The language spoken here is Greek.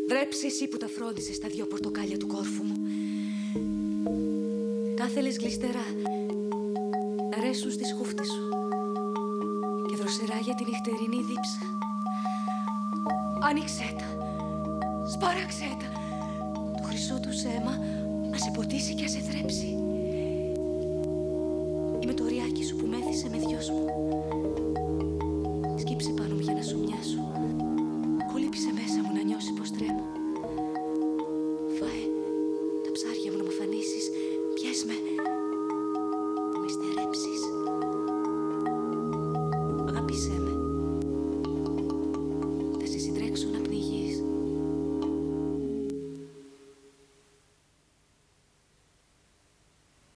Δρέψε εσύ που τα φρόντισες τα 2 πορτοκάλια του κόρφου μου. Τα θέλεις γλιστερά, να ρέσουν στη σκούφτη σου και δροσερά για τη νυχτερινή δίψα. Άνοιξέ τα, σπάραξέ τα, το χρυσό του αίμα να σε ποτίσει και να σε θρέψει.